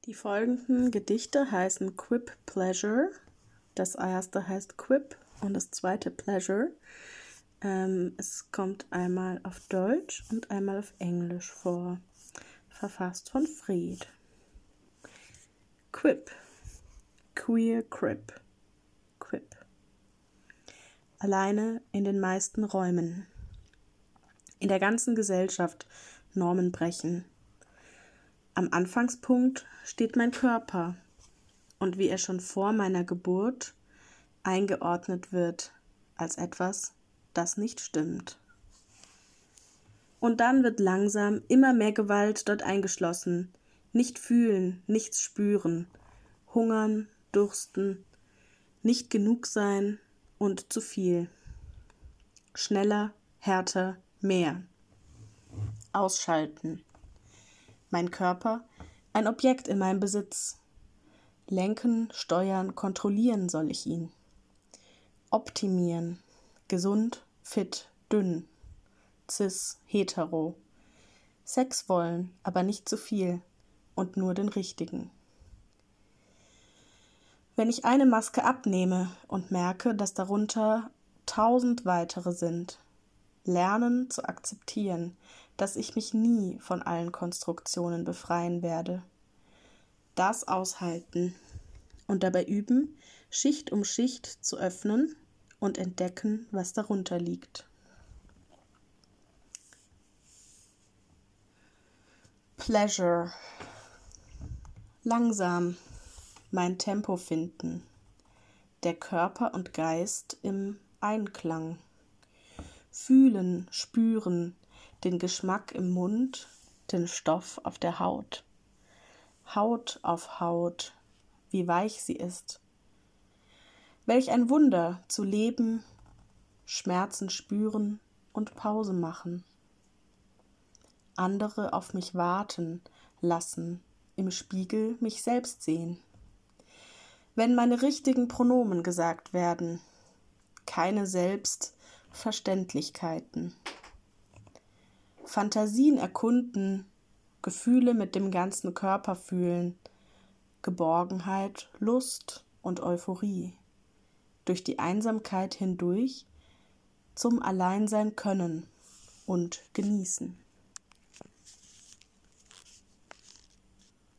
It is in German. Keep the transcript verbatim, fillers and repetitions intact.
Die folgenden Gedichte heißen Quip Pleasure. Das erste heißt Quip und das zweite Pleasure. Ähm, es kommt einmal auf Deutsch und einmal auf Englisch vor. Verfasst von Fried. Quip. Queer Crip. Quip. Alleine in den meisten Räumen. In der ganzen Gesellschaft Normen brechen. Am Anfangspunkt steht mein Körper und wie er schon vor meiner Geburt eingeordnet wird als etwas, das nicht stimmt. Und dann wird langsam immer mehr Gewalt dort eingeschlossen. Nicht fühlen, nichts spüren, hungern, dursten, nicht genug sein und zu viel. Schneller, härter, mehr. Ausschalten. Mein Körper, ein Objekt in meinem Besitz. Lenken, steuern, kontrollieren soll ich ihn. Optimieren. Gesund, fit, dünn. Cis, hetero. Sex wollen, aber nicht zu viel und nur den richtigen. Wenn ich eine Maske abnehme und merke, dass darunter tausend weitere sind, lernen zu akzeptieren, dass ich mich nie von allen Konstruktionen befreien werde. Das aushalten und dabei üben, Schicht um Schicht zu öffnen und entdecken, was darunter liegt. Pleasure. Langsam mein Tempo finden. Der Körper und Geist im Einklang. Fühlen, spüren, den Geschmack im Mund, den Stoff auf der Haut. Haut auf Haut, wie weich sie ist. Welch ein Wunder zu leben, Schmerzen spüren und Pause machen. Andere auf mich warten lassen, im Spiegel mich selbst sehen. Wenn meine richtigen Pronomen gesagt werden, keine Selbstverständlichkeiten. Fantasien erkunden, Gefühle mit dem ganzen Körper fühlen, Geborgenheit, Lust und Euphorie. Durch die Einsamkeit hindurch zum Alleinsein können und genießen.